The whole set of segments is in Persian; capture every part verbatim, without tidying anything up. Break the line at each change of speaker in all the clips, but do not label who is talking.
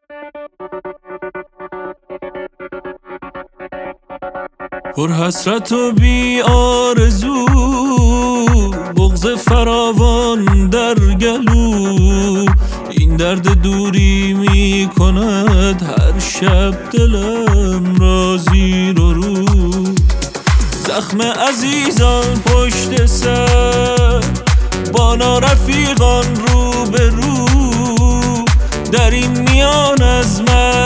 پر حسرت و بی آرزو، بغض فراوان در گلو، این درد دوری می کند هر شب دلم را زیر و رو. زخم عزیزان پشت سر، با نارفیقان رو به رو، در این میان از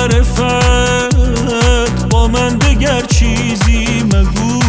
معرفت با من دگر چیزی مگو.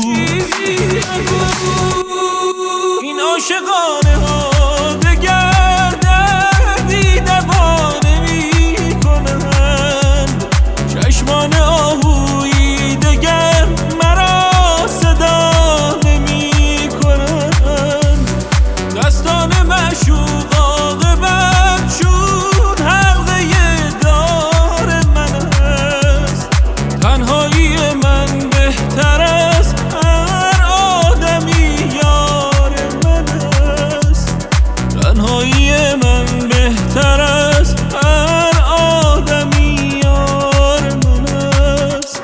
این عاشقانه ها دگر دردی دوا نمی کنند، چشمان آهویی دگر مرا صدا نمی کنند، دستان معشوق عاقبت چون حلقه دار من است. تنهایی من بهتر از هر آدمی یار من است، تنهایی من بهتر از هر آدمی یار من است.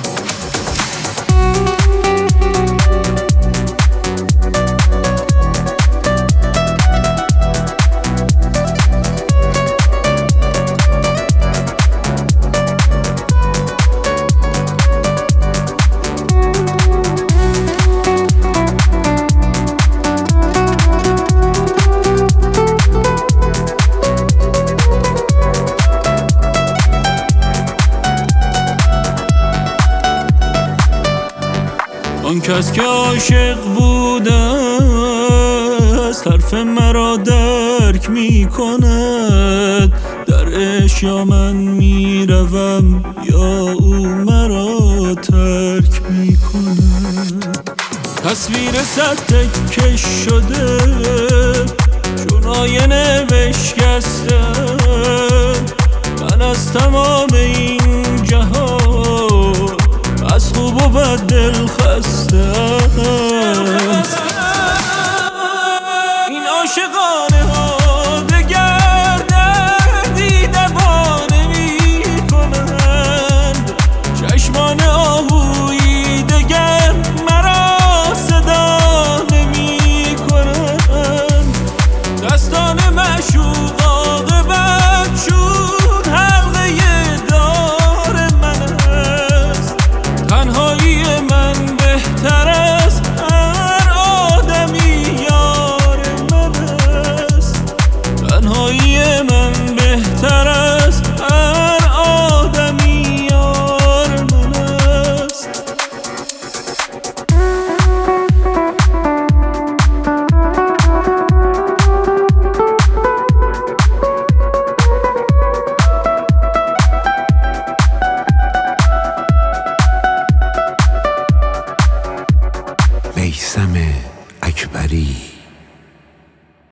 آن کس که عاشق بوده است، حرف مرا درک می کند. در عشق یا من می روم یا او مرا ترک می کند. تصویر صد تکه شده چون آینه بشکستم، من از تمام این جهان از خوب و بد دل خستم. این عاشقانه ها دگر دردی دوا نمی کنند، چشمان آهویی دگر مرا صدا نمی کنند، دستان معشوق عاقبت چون حلقه دار من است. تنهایی من بهتر از هر آدمی یار من است، تنهایی من بهتر از هر آدمی یار من است.
میثم اکبری